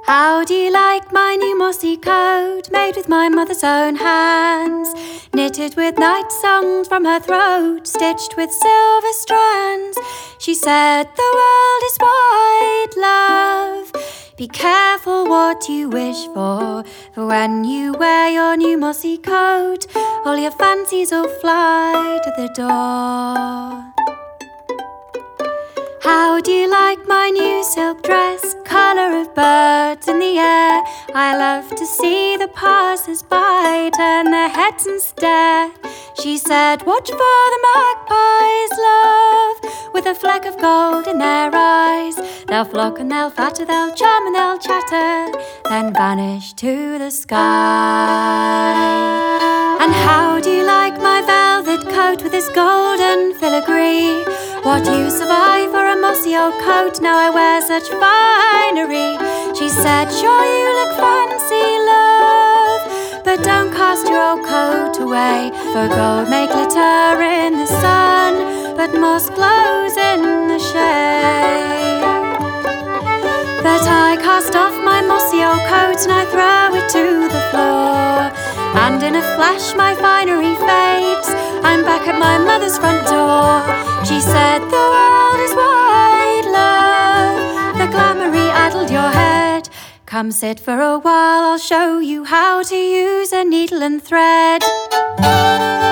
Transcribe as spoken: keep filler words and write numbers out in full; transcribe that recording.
How do you like my new mossy coat, made with my mother's own hands, knitted with night songs from her throat, stitched with silver strands? She said, the world is wide, love. Be careful what you wish for, for when you wear your new mossy coat, all your fancies will fly to the door. How do you like my new silk dress, colour of birds in the air? I love to see the passers-by turn their heads and stare. She said, watch for the magpies, love, with a fleck of gold in their eyes. They'll flock and they'll flatter, they'll charm and they'll chatter, then vanish to the sky. And how do you like my velvet coat with this golden filigree? What use have I for a mossy old coat, now I wear such finery? She said, sure you look fancy, love, but don't cast your old coat away, for gold may glitter in the sun, but moss glows in the shade. But I cast off my mossy old coat and I throw it to the floor, and in a flash my finery fades. I'm back at my mother's front door. She said, the world is wide, love, the glamoury addled your head. Come sit for a while, I'll show you how to use a needle and thread.